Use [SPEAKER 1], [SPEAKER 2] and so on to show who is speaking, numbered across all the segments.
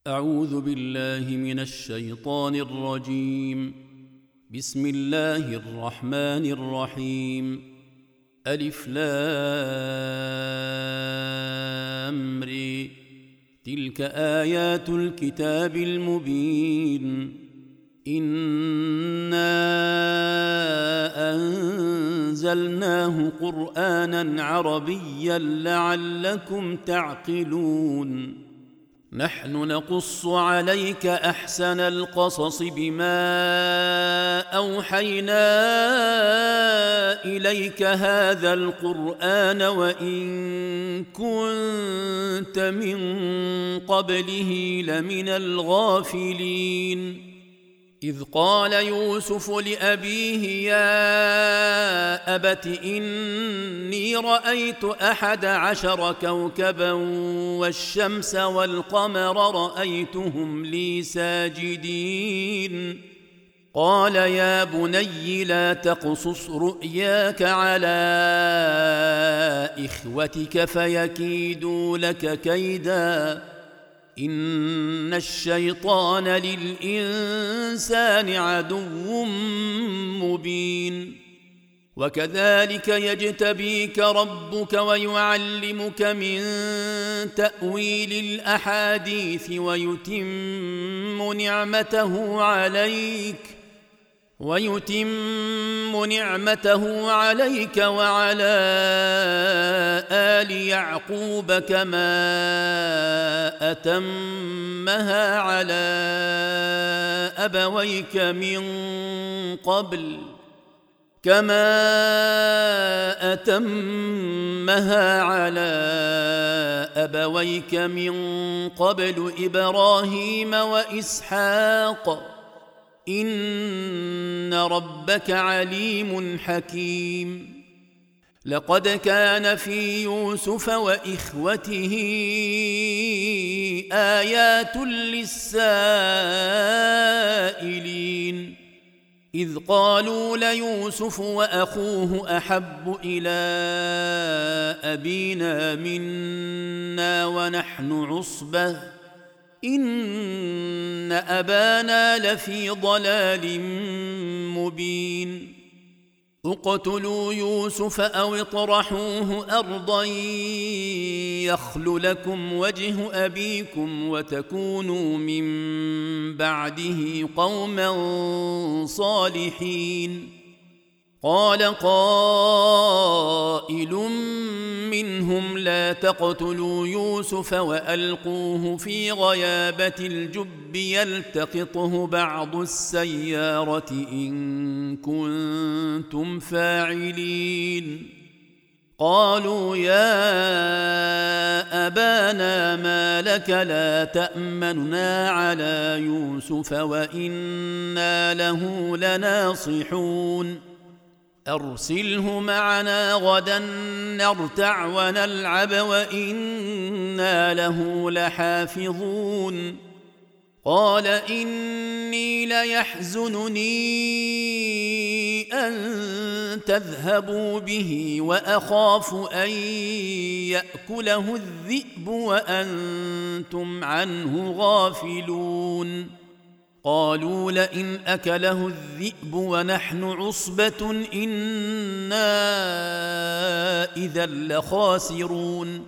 [SPEAKER 1] أعوذ بالله من الشيطان الرجيم. بسم الله الرحمن الرحيم. ألف لام ر. تلك آيات الكتاب المبين. إنا أنزلناه قرآنا عربيا لعلكم تعقلون. نحن نقص عليك أحسن القصص بما أوحينا إليك هذا القرآن وإن كنت من قبله لمن الغافلين. إذ قال يوسف لأبيه يا أبت إني رأيت 11 كوكبا والشمس والقمر رأيتهم لي ساجدين. قال يا بني لا تقصص رؤياك على إخوتك فيكيدوا لك كيدا إن الشيطان للإنسان عدو مبين. وكذلك يجتبيك ربك ويعلمك من تأويل الأحاديث ويتم نعمته عليك وعلى آل يعقوب كما أتمها على أبويك من قبل إبراهيم وإسحاق إن ربك عليم حكيم. لقد كان في يوسف وإخوته آيات للسائلين إذ قالوا ليوسف وأخوه أحب إلى أبينا منا ونحن عصبة إن أبانا لفي ضلال مبين. اقتلوا يوسف أو اطرحوه أرضا يخل لكم وجه أبيكم وتكونوا من بعده قوما صالحين. قال قائل منهم لا تقتلوا يوسف وألقوه في غيابة الجب يلتقطه بعض السيارة إن كنتم فاعلين. قالوا يا أبانا ما لك لا تأمننا على يوسف وإنا له لناصحون. أرسله معنا غدا نرتع ونلعب وإنا له لحافظون. قال إني ليحزنني أن تذهبوا به وأخاف أن يأكله الذئب وأنتم عنه غافلون. قالوا لئن أكله الذئب ونحن عصبة إنا إذا لخاسرون.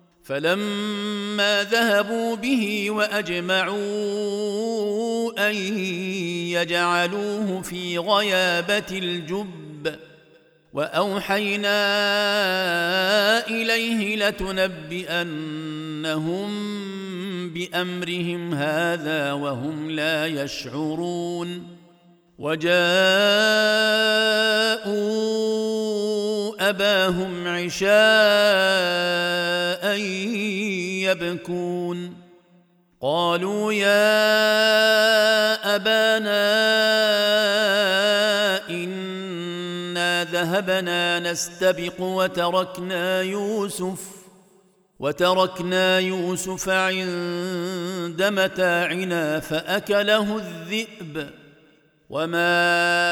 [SPEAKER 1] فلما ذهبوا به وأجمعوا أن يجعلوه في غيابة الجب وأوحينا إليه لتنبئنهم بأمرهم هذا وهم لا يشعرون. وجاءوا أباهم عشاء يبكون. قالوا يا أبانا إنا ذهبنا نستبق وتركنا يوسف عند متاعنا فأكله الذئب وما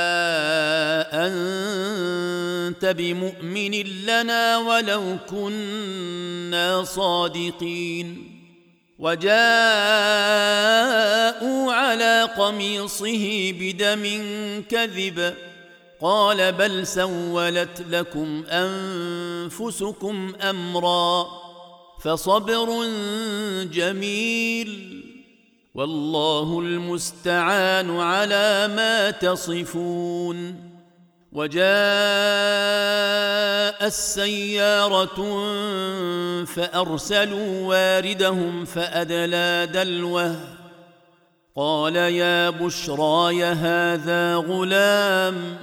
[SPEAKER 1] أنت بمؤمن لنا ولو كنا صادقين. وجاءوا على قميصه بدم كذب قال بل سولت لكم أنفسكم أمرا فصبر جميل والله المستعان على ما تصفون. وجاء السيارة فأرسلوا واردهم فأدلى دلوه قال يا بشراي هذا غلام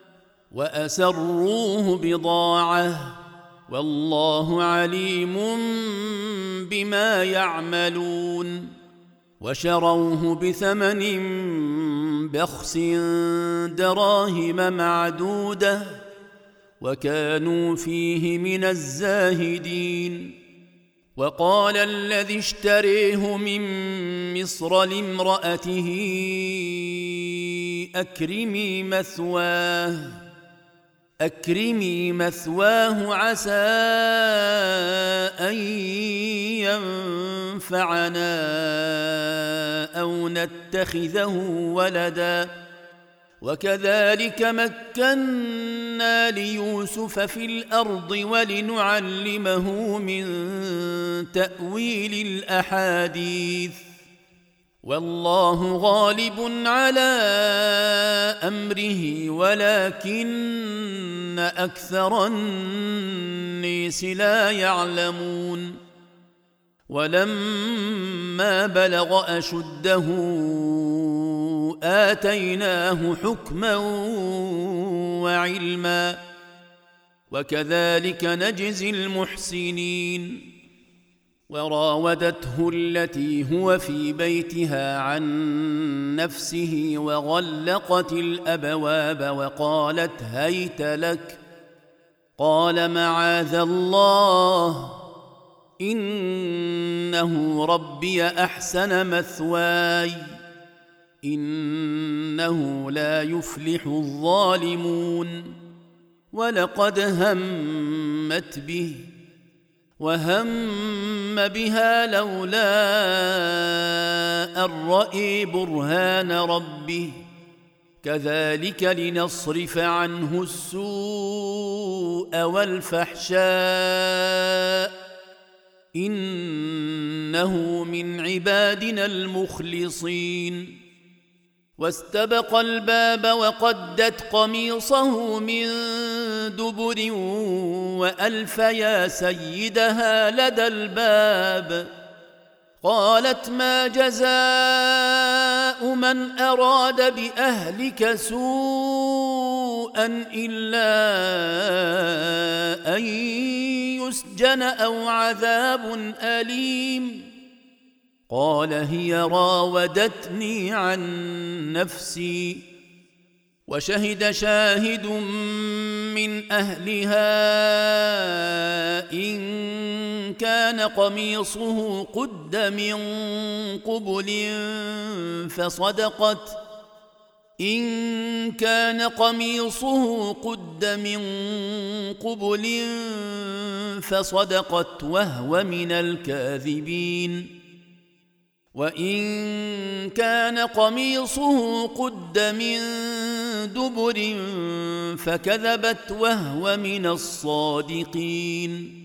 [SPEAKER 1] وأسروه بضاعة والله عليم بما يعملون. وشروه بثمن بخس دراهم معدودة وكانوا فيه من الزاهدين. وقال الذي اشتريه من مصر لامرأته أكرمي مثواه عسى أن ينفعنا أو نتخذه ولدا وكذلك مكنا ليوسف في الأرض ولنعلمه من تأويل الأحاديث والله غالب على أمره ولكن أكثر الناس لا يعلمون. ولما بلغ أشده آتيناه حكما وعلما وكذلك نجزي المحسنين. وراودته التي هو في بيتها عن نفسه وغلقت الأبواب وقالت هيت لك قال معاذ الله إنه ربي أحسن مثواي إنه لا يفلح الظالمون. ولقد همت به وهم بها لولا أن رأى برهان ربه كذلك لنصرف عنه السوء والفحشاء إنه من عبادنا المخلصين. واستبق الباب وقدت قميصه من دبر وألف يا سيدها لدى الباب قالت ما جزاء من أراد بأهلك سوءا إلا أن يسجن أو عذاب أليم قال هي راودتني عن نفسي. وشهد شاهد من أهلها إن كان قميصه قد من قبل فصدقت وهو من الكاذبين وإن كان قميصه قد من دبر فكذبت وهو من الصادقين.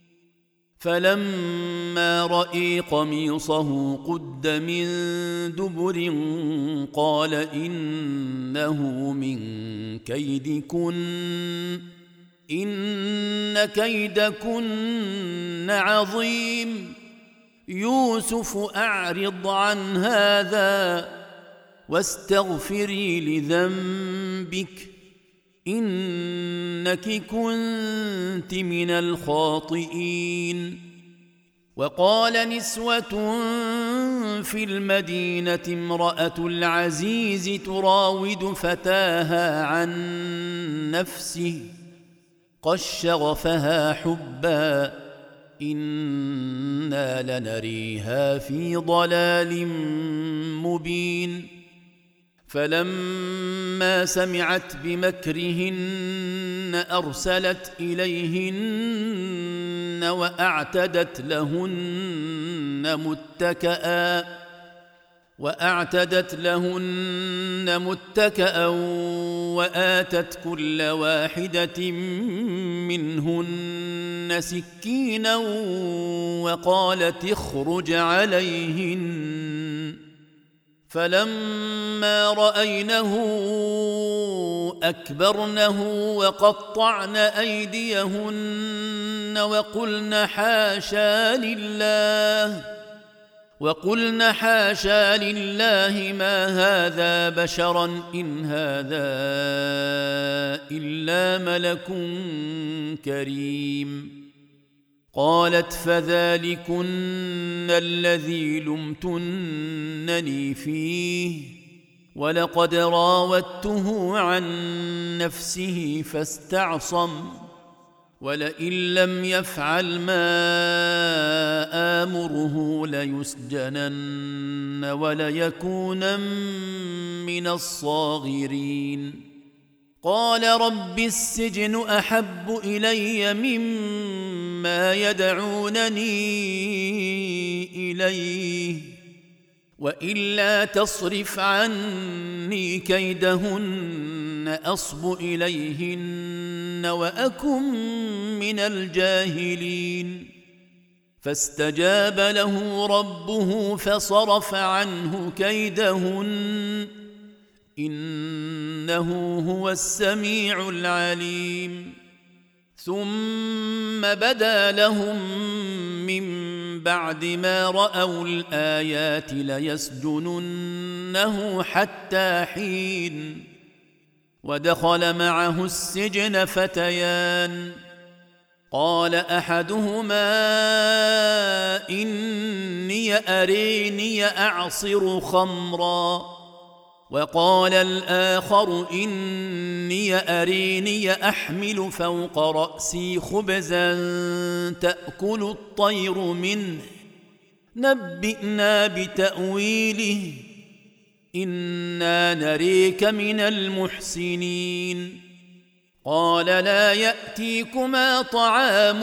[SPEAKER 1] فلما رأى قميصه قد من دبر قال إنه من كيدكن إن كيدكن عظيم يوسف أعرض عن هذا واستغفري لذنبك إنك كنت من الخاطئين. وقال نسوة في المدينة امرأة العزيز تراود فتاها عن نفسه قد شغفها حبا إنا لنريها في ضلال مبين. فلما سمعت بمكرهن أرسلت إليهن وأعتدت لهن متكأ وآتت كل واحدة منهن سكينا وقالت اخرج عليهن فلما رأينه أكبرنه وقطعن أيديهن وقلن حاشا لله ما هذا بشرا إن هذا إلا ملك كريم. قالت فذلكن الذي لمتنني فيه ولقد راودته عن نفسه فاستعصم ولئن لم يفعل ما آمره ليسجنن وليكونن من الصاغرين. قال رب السجن أحب إلي مما يدعونني إليه وإلا تصرف عني كيدهن أصب إليهن وأكن من الجاهلين. فاستجاب له ربه فصرف عنه كيدهن إنه هو السميع العليم. ثم بدا لهم من بعد ما رأوا الآيات ليسجننه حتى حين. ودخل معه السجن فتيان قال أحدهما إني أريني أعصر خمرا وقال الآخر إني أريني أحمل فوق رأسي خبزا تأكل الطير منه نبئنا بتأويله إنا نريك من المحسنين. قال لا يأتيكما طعام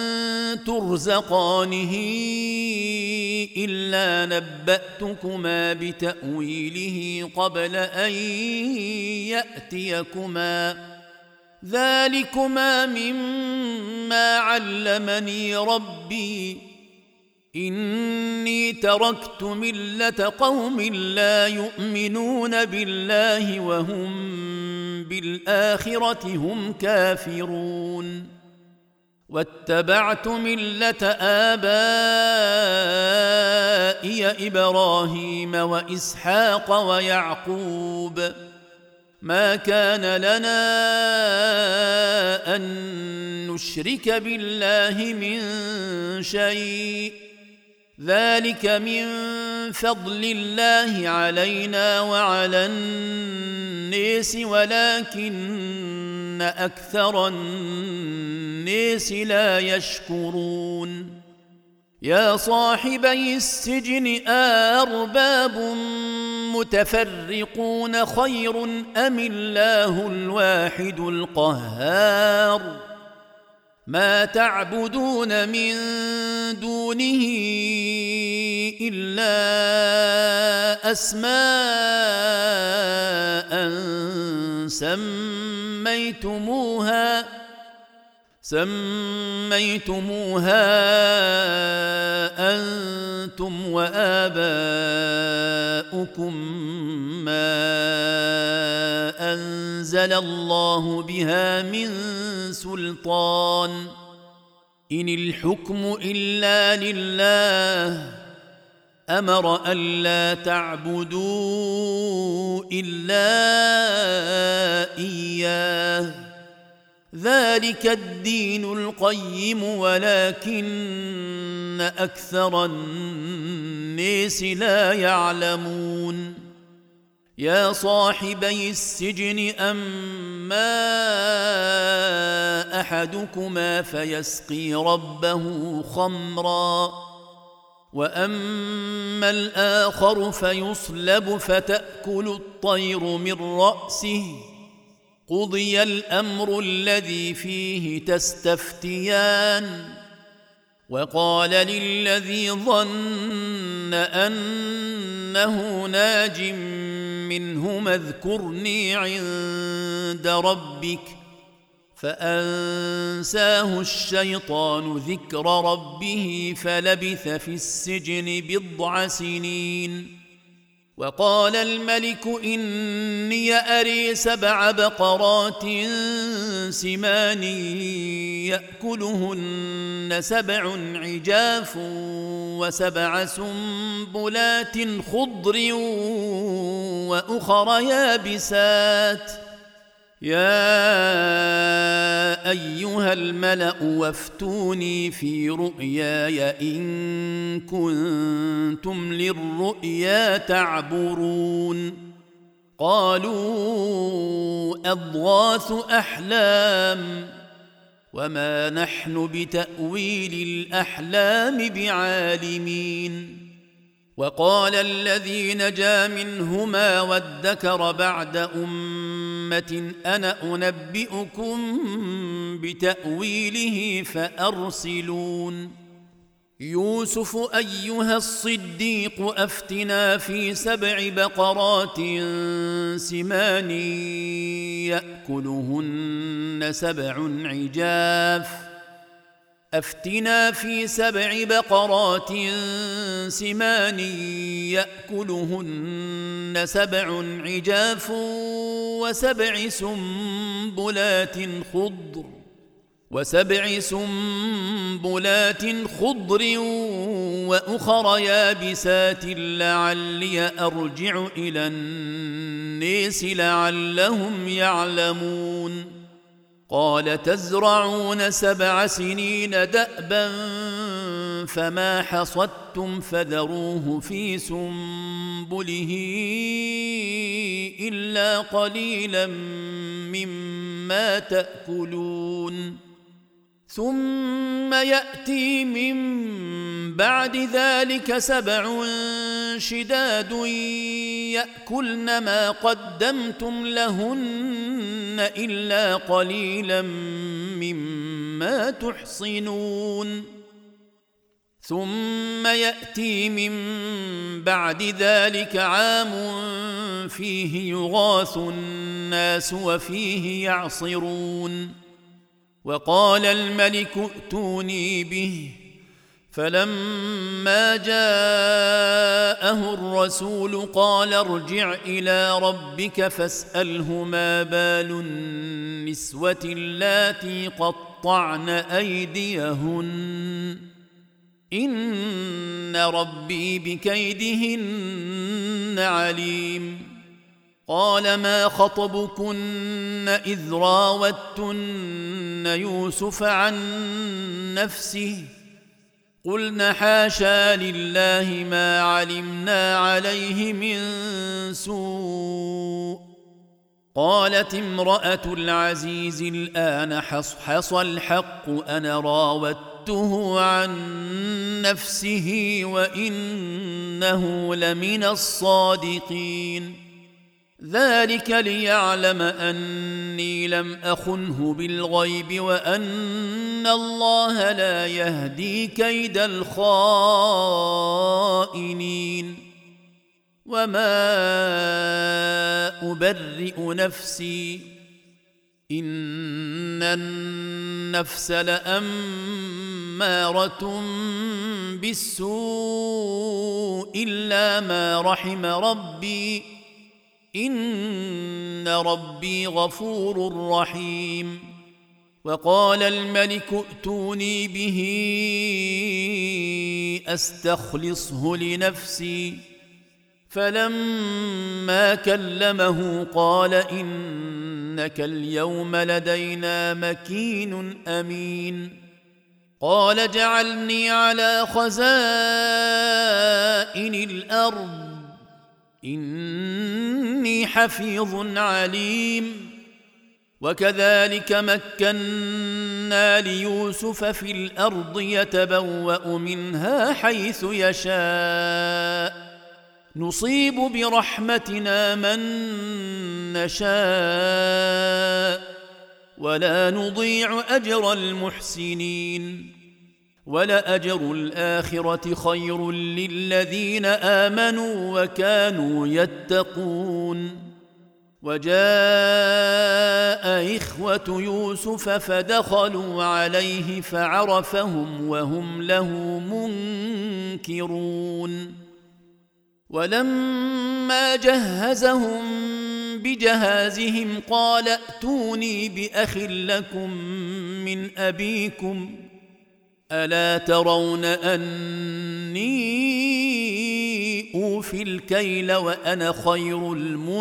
[SPEAKER 1] ترزقانه إلا نبأتكما بتأويله قبل أن يأتيكما ذلكما مما علمني ربي إني تركت ملة قوم لا يؤمنون بالله وهم بالآخرة هم كافرون واتبعت ملة آبائي إبراهيم وإسحاق ويعقوب ما كان لنا أن نشرك بالله من شيء ذلك من فضل الله علينا وعلى الناس ولكن أكثر الناس لا يشكرون. يا صاحبي السجن أرباب متفرقون خير أم الله الواحد القهار ما تعبدون من دونه إلا أسماء سميتموها أنتم وآباؤكم ما أنزل الله بها من سلطان إن الحكم إلا لله أمر ألا تعبدوا إلا إياه ذلك الدين القيم ولكن أكثر الناس لا يعلمون. يا صاحبي السجن أما أحدكما فيسقي ربه خمرا واما الاخر فيصلب فتاكل الطير من راسه قضي الامر الذي فيه تستفتيان وقال للذي ظن انه ناج منهما اذكرني عند ربك فانساه الشيطان ذكر ربه فلبث في السجن بضع سنين وقال الملك إني أري 7 بقرات سمان يأكلهن 7 عجاف و7 سنبلات خضر وأخر يابسات يا أيها الملأ وافتوني في رؤياي إن كنتم للرؤيا تعبرون قالوا أضغاث أحلام وما نحن بتأويل الأحلام بعالمين وقال الذي نجا منهما وادكر بعد أمة أنا أنبئكم بتأويله فأرسلون يوسف أيها الصديق أفتنا في 7 بقرات سمان يأكلهن 7 عجاف أفتنا في 7 بقرات سمان يأكلهن 7 عجاف و7 سنبلات خضر وأخر يابسات لعلي أرجع إلى الناس لعلهم يعلمون قال تزرعون 7 سنين دأبا فما حصدتم فذروه في سنبله إلا قليلا مما تأكلون ثم يأتي من بعد ذلك 7 شداد يأكلن ما قدمتم لهن إلا قليلا مما تحصنون ثم يأتي من بعد ذلك عام فيه يغاث الناس وفيه يعصرون وقال الملك ائتوني به فلما جاءه الرسول قال ارجع إلى ربك فاسأله ما بال النسوة اللاتي قطعن أيديهن إن ربي بكيدهن عليم قال ما خطبكن إذ راوتن يوسف عن نفسه قلن حاشا لله ما علمنا عليه من سوء قالت امرأة العزيز الآن حصحص الحق أنا راودته عن نفسه وإنه لمن الصادقين ذلك ليعلم أني لم أخنه بالغيب وأن الله لا يهدي كيد الخائنين وما أبرئ نفسي إن النفس لأمارة بالسوء إلا ما رحم ربي إن ربي غفور رحيم وقال الملك ائتوني به أستخلصه لنفسي فلما كلمه قال إنك اليوم لدينا مكين أمين قال جعلني على خزائن الأرض إني حفيظ عليم وكذلك مكنا ليوسف في الأرض يتبوأ منها حيث يشاء نصيب برحمتنا من نشاء ولا نضيع أجر المحسنين ولأجر الآخرة خير للذين آمنوا وكانوا يتقون وجاء إخوة يوسف فدخلوا عليه فعرفهم وهم له منكرون ولما جهزهم بجهازهم قال ائتوني بأخ لكم من أبيكم ألا ترون أني أوفي الكيل وأنا خير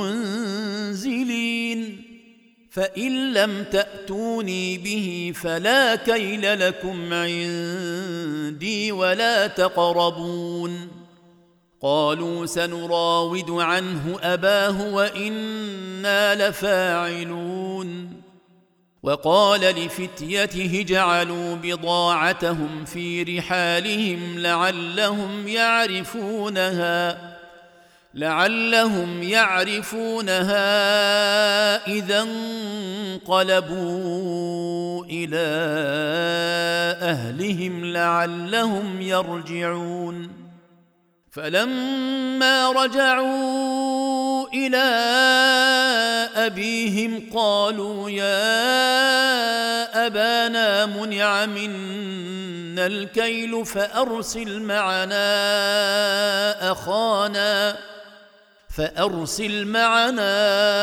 [SPEAKER 1] المنزلين فإن لم تأتوني به فلا كيل لكم عندي ولا تقربون قالوا سنراود عنه أباه وإنا لفاعلون وقال لفتيته اجعلوا بضاعتهم في رحالهم لعلهم يعرفونها إذا انقلبوا إلى أهلهم لعلهم يرجعون فلما رجعوا إلى أبيهم قالوا يا أبانا منع منا الكيل فأرسل معنا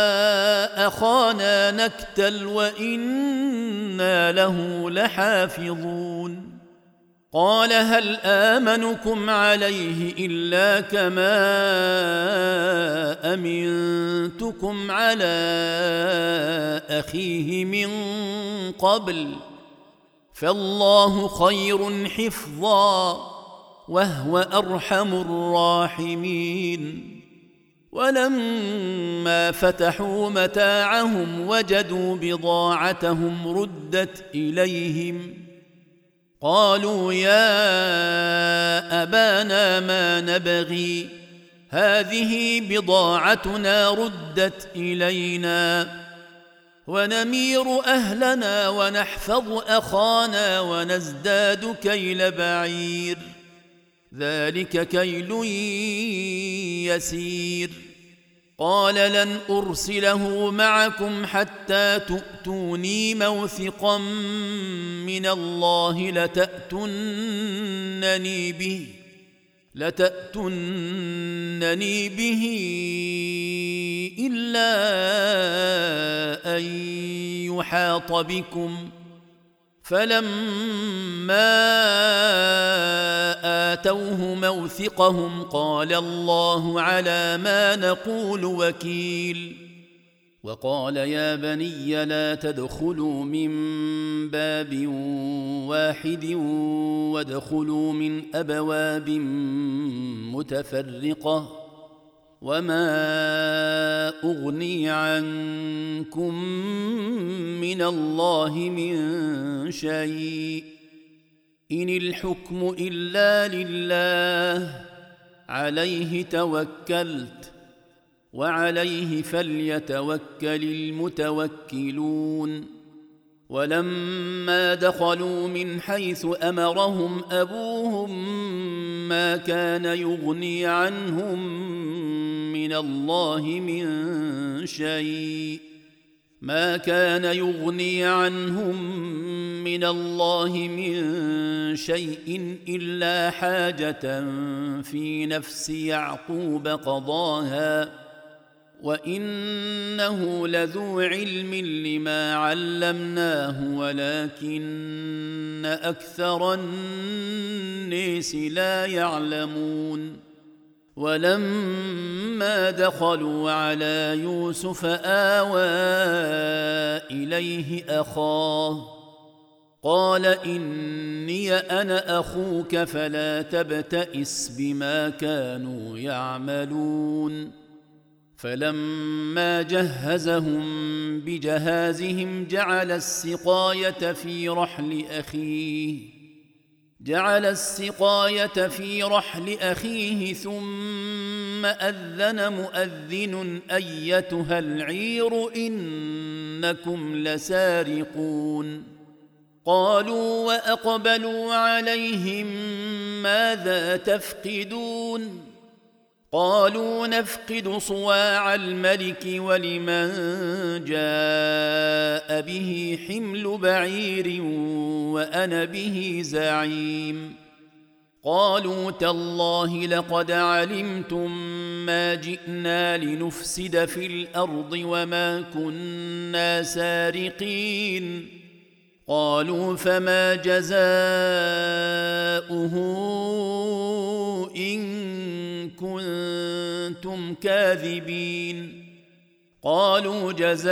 [SPEAKER 1] أخانا نكتل وإنا له لحافظون قال هل آمنكم عليه إلا كما أمنتكم على أخيه من قبل فالله خير حفظا وهو أرحم الراحمين ولما فتحوا متاعهم وجدوا بضاعتهم ردت إليهم قالوا يا أبانا ما نبغي هذه بضاعتنا ردت إلينا ونمير أهلنا ونحفظ أخانا ونزداد كيل بعير ذلك كيل يسير قال لن أرسله معكم حتى تؤتوني موثقا من الله لتأتونني به إلا أن يحاط بكم فلما آتوه موثقهم قال الله على ما نقول وكيل وقال يا بني لا تدخلوا من باب واحد وادخلوا من أبواب متفرقة وما أغني عنكم من الله من شيء إن الحكم إلا لله عليه توكلت وعليه فليتوكل المتوكلون ولما دخلوا من حيث أمرهم أبوهم ما كان يغني عنهم من الله من شيء إلا حاجة في نفس يعقوب قضاها وإنه لذو علم لما علمناه ولكن أكثر الناس لا يعلمون ولما دخلوا على يوسف آوى إليه أخاه قال إني أنا أخوك فلا تبتئس بما كانوا يعملون فلما جهزهم بجهازهم جعل السقاية في رحل أخيه ثم أذن مؤذن أيتها العير إنكم لسارقون قالوا وأقبلوا عليهم ماذا تفقدون قالوا نفقد صواع الملك ولمن جاء به حمل بعير وأنا به زعيم قالوا تالله لقد علمتم ما جئنا لنفسد في الأرض وما كنا سارقين قالوا فما جزاؤه إن كنتم كاذبين قالوا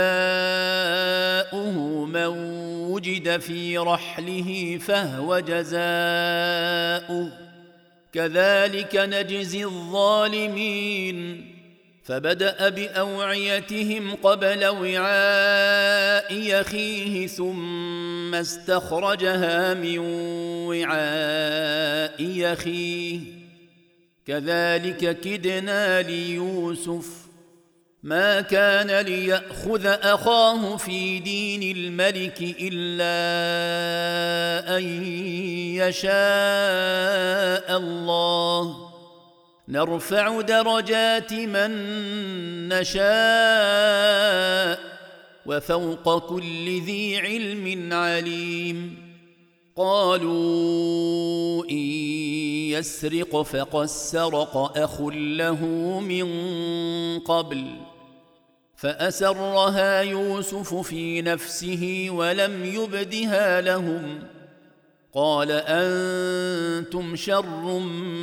[SPEAKER 1] جزاؤه من وجد في رحله فهو جزاؤه كذلك نجزي الظالمين فبدأ بأوعيتهم قبل وعاء أخيه ثم استخرجها من وعاء أخيه كذلك كدنا ليوسف ما كان ليأخذ أخاه في دين الملك إلا أن يشاء الله نرفع درجات من نشاء وفوق كل ذي علم عليم قالوا إن يسرق فقد سرق أخ له من قبل فأسرها يوسف في نفسه ولم يبدها لهم قال أنتم شر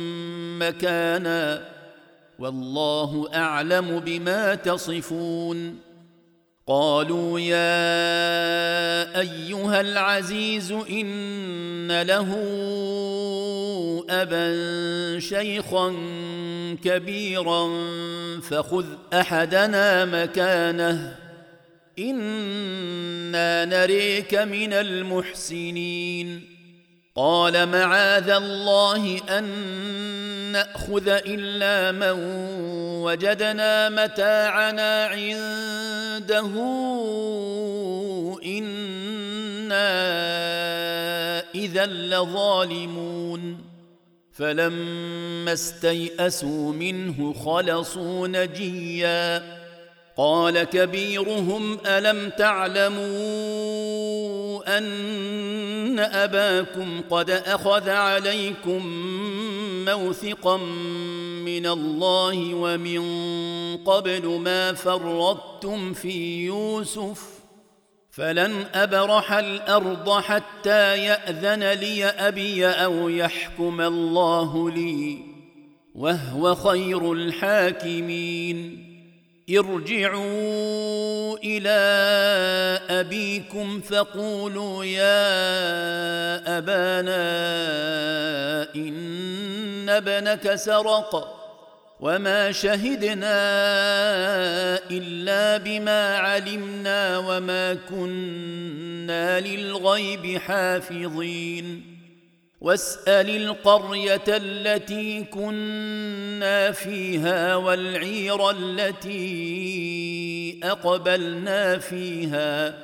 [SPEAKER 1] مكانا والله أعلم بما تصفون قالوا يا أيها العزيز إن له أبا شيخا كبيرا فخذ أحدنا مكانه إنا نريك من المحسنين قال معاذ الله أن نأخذ إلا من وجدنا متاعنا عنده إنا إذا لظالمون فلما استيئسوا منه خلصوا نجيا قال كبيرهم ألم تعلموا أن أباكم قد أخذ عليكم موثقا من الله ومن قبل ما فرطتم في يوسف فلن أبرح الأرض حتى يأذن لي أبي أو يحكم الله لي وهو خير الحاكمين ارجعوا إلى أبيكم فقولوا يا أبانا إن ابنك سرق وما شهدنا إلا بما علمنا وما كنا للغيب حافظين واسأل القرية التي كنا فيها والعير التي أقبلنا فيها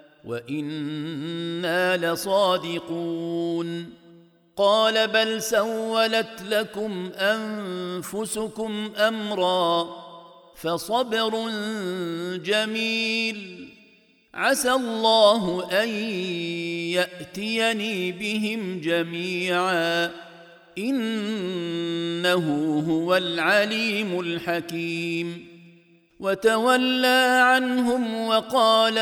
[SPEAKER 1] وإنا لصادقون قال بل سولت لكم أنفسكم أمرا فصبر جميل عسى الله أن يأتيني بهم جميعا إنه هو العليم الحكيم وتولى عنهم وقال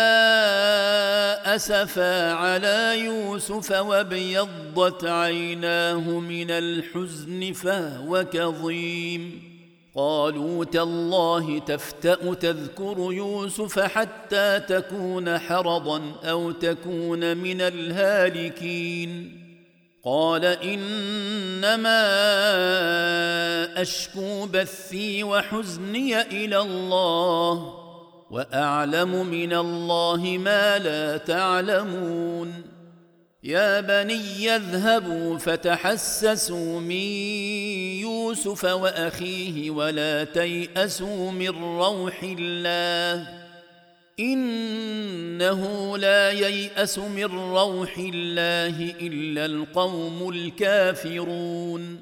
[SPEAKER 1] يا أسفا على يوسف وابيضت عيناه من الحزن فهو كظيم قالوا تالله تفتأ تذكر يوسف حتى تكون حرضا أو تكون من الهالكين قال إنما أشكو بثي وحزني إلى الله وأعلم من الله ما لا تعلمون يا بني اذهبوا فتحسسوا من يوسف وأخيه ولا تيأسوا من روح الله إنه لا ييأس من روح الله إلا القوم الكافرون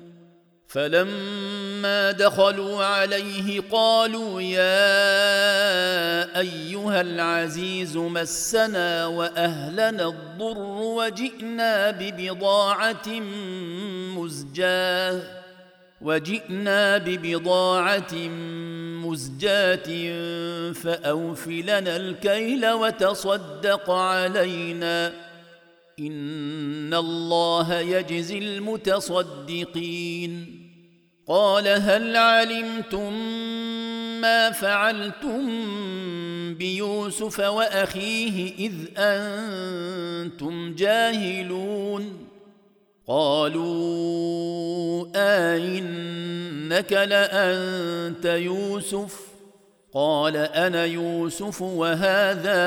[SPEAKER 1] فلما دخلوا عليه قالوا يا أيها العزيز مسنا وأهلنا الضر وجئنا ببضاعة مزجاة فأوف لنا الكيل وتصدق علينا إن الله يجزي المتصدقين قال هل علمتم ما فعلتم بيوسف وأخيه إذ أنتم جاهلون قالوا أئنك لأنت يوسف قال أنا يوسف وهذا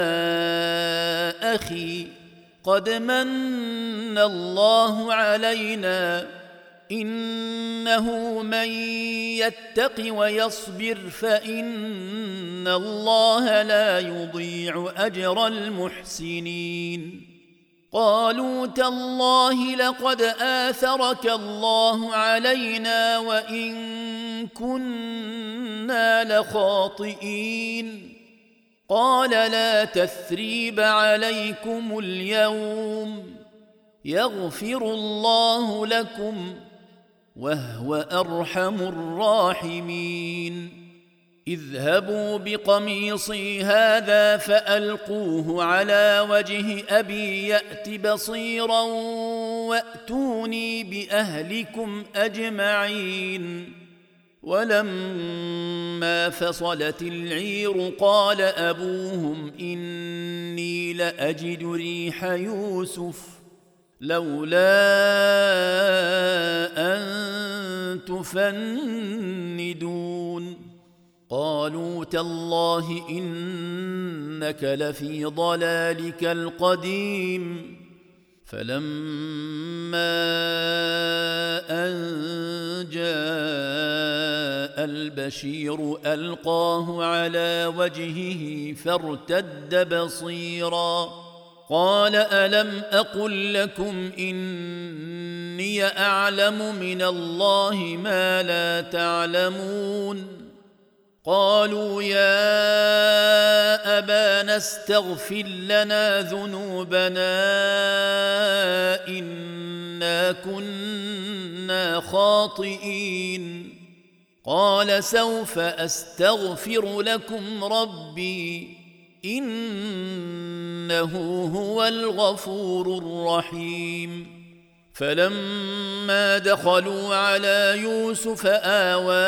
[SPEAKER 1] أخي قد من الله علينا إنه من يتق ويصبر فإن الله لا يضيع أجر المحسنين قالوا تالله لقد آثرك الله علينا وإن كنا لخاطئين قال لا تثريب عليكم اليوم يغفر الله لكم وهو أرحم الراحمين اذهبوا بقميصي هذا فألقوه على وجه أبي يأت بصيرا وأتوني بأهلكم أجمعين ولما فصلت العير قال أبوهم إني لأجد ريح يوسف لولا أن تفندون قالوا تالله إنك لفي ضلالك القديم فلما أن جاء البشير ألقاه على وجهه فارتد بصيرا قال ألم أقل لكم إني أعلم من الله ما لا تعلمون قالوا يا أبانا استغفر لنا ذنوبنا إنا كنا خاطئين قال سوف أستغفر لكم ربي إنه هو الغفور الرحيم فلما دخلوا على يوسف آوى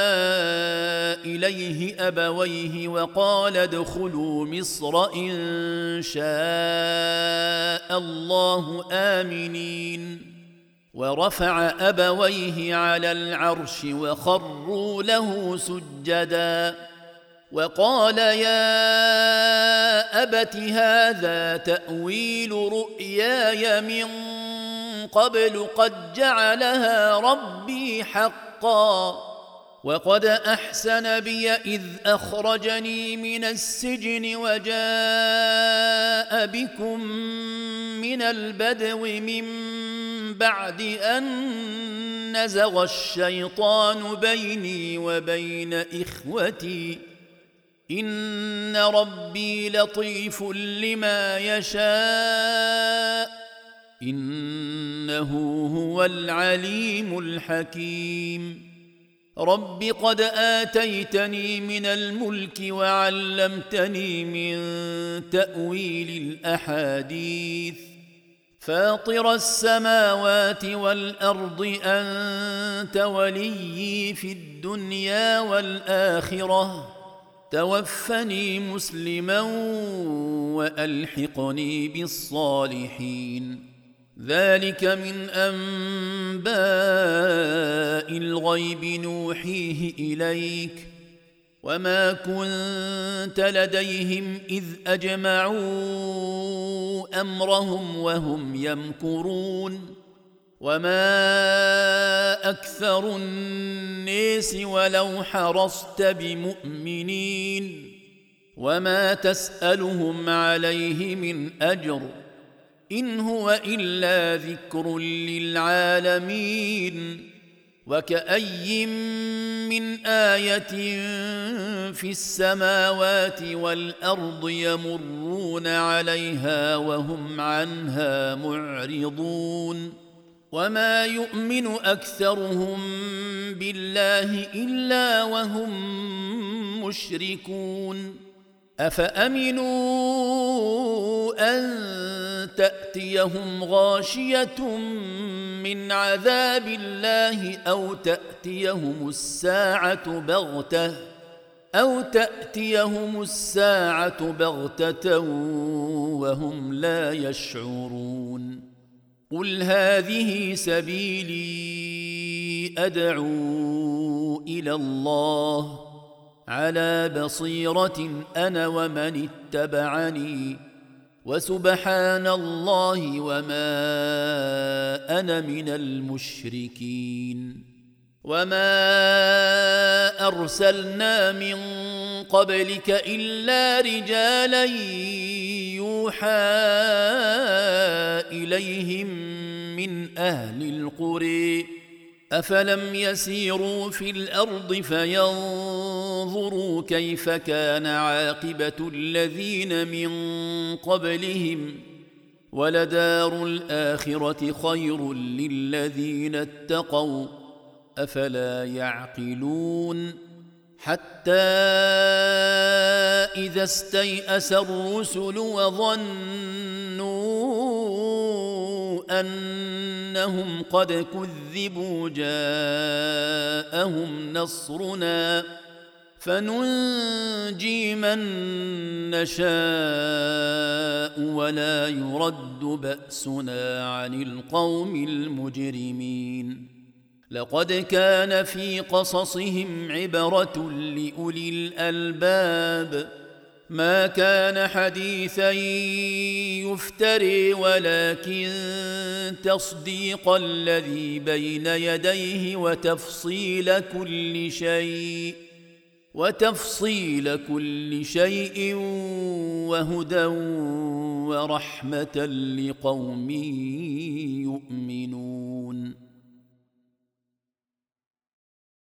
[SPEAKER 1] إليه أبويه وقال ادخلوا مصر إن شاء الله آمنين ورفع أبويه على العرش وخروا له سجدا وقال يا أبت هذا تأويل رؤياي من قبل قد جعلها ربي حقا وقد أحسن بي إذ أخرجني من السجن وجاء بكم من البدو من بعد أن نزغ الشيطان بيني وبين إخوتي إن ربي لطيف لما يشاء إنه هو العليم الحكيم رب قد آتيتني من الملك وعلمتني من تأويل الأحاديث فاطر السماوات والأرض أنت وليي في الدنيا والآخرة توفني مسلما وألحقني بالصالحين ذلك من أنباء الغيب نوحيه إليك وما كنت لديهم إذ أجمعوا أمرهم وهم يمكرون وما أكثر الناس ولو حرصت بمؤمنين وما تسألهم عليه من أجر إن هو إلا ذكر للعالمين وكأي من آية في السماوات والأرض يمرون عليها وهم عنها معرضون وما يؤمن أكثرهم بالله إلا وهم مشركون أفأمنوا أن تأتيهم غاشية من عذاب الله أو تأتيهم الساعة بغتة وهم لا يشعرون قل هذه سبيلي أدعو إلى الله على بصيرة أنا ومن اتبعني وسبحان الله وما أنا من المشركين وما أرسلنا من قبلك إلا رجالا يوحى إليهم من أهل القرى أفلم يسيروا في الأرض فينظروا كيف كان عاقبة الذين من قبلهم ولدار الآخرة خير للذين اتقوا أفلا يعقلون حتى إذا استيأس الرسل وظنوا أنهم قد كذبوا جاءهم نصرنا فننجي من نشاء ولا يرد بأسنا عن القوم المجرمين لقد كان في قصصهم عبرة لأولي الألباب ما كان حديثا يفتري ولكن تصديق الذي بين يديه وتفصيل كل شيء وهدى ورحمة لقوم يؤمنون